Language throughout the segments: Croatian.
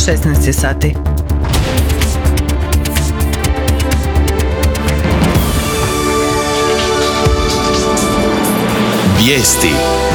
16 sati. Vijesti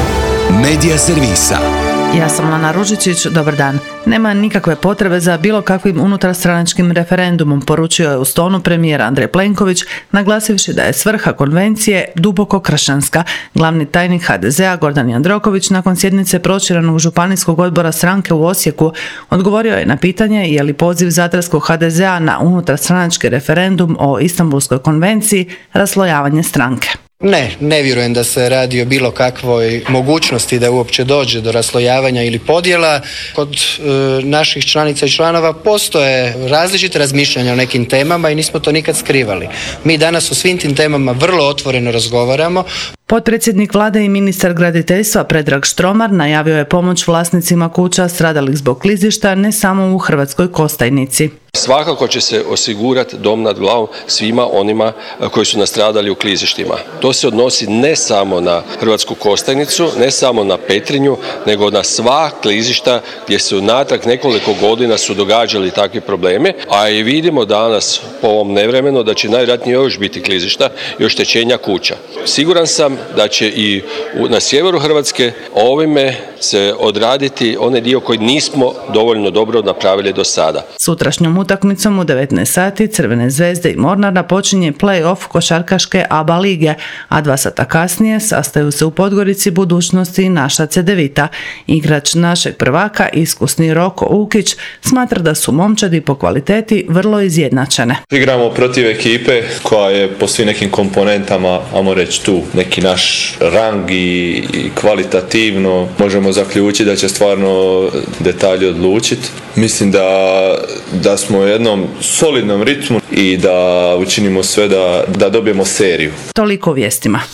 Medija servisa. Ja sam Lana Ružičić, dobar dan. Nema nikakve potrebe za bilo kakvim unutarstranačkim referendumom, poručio je u Stonu premijer Andrej Plenković, naglasivši da je svrha konvencije duboko kršćanska. Glavni tajnik HDZ-a Gordan Jandroković nakon sjednice proširenog županijskog odbora stranke u Osijeku odgovorio je na pitanje je li poziv zadarskog HDZ-a na unutarstranački referendum o Istanbulskoj konvenciji raslojavanje stranke. Ne vjerujem da se radi o bilo kakvoj mogućnosti da uopće dođe do raslojavanja ili podjela. Kod naših članica i članova postoje različite razmišljanja o nekim temama i nismo to nikad skrivali. Mi danas o svim tim temama vrlo otvoreno razgovaramo. Potpredsjednik vlade i ministar graditeljstva Predrag Štromar najavio je pomoć vlasnicima kuća stradalih zbog klizišta ne samo u Hrvatskoj Kostajnici. Svakako će se osigurati dom nad glavom svima onima koji su nastradali u klizištima. To se odnosi ne samo na Hrvatsku Kostajnicu, ne samo na Petrinju, nego na sva klizišta gdje se unatrag nekoliko godina su događali takvi probleme, a i vidimo danas po ovom nevremenu da će najvjerojatnije još biti klizišta i oštećenja kuća. Siguran sam da će i na sjeveru Hrvatske ovime se odraditi onaj dio koji nismo dovoljno dobro napravili do sada. Sutrašnjom utakmicom u 19 sati Crvene zvezde i Mornara počinje play-off košarkaške ABA lige, a 2 sata kasnije sastaju se u Podgorici Budućnosti i naša Cedevita. Igrač našeg prvaka, iskusni Roko Ukić, smatra da su momčadi po kvaliteti vrlo izjednačene. Igramo protiv ekipe koja je po svim nekim komponentama, ajmo reći tu, neki naš rang i kvalitativno možemo zaključiti da će stvarno detalji odlučiti. Mislim da smo u jednom solidnom ritmu i da učinimo sve da dobijemo seriju. Toliko u vijestima.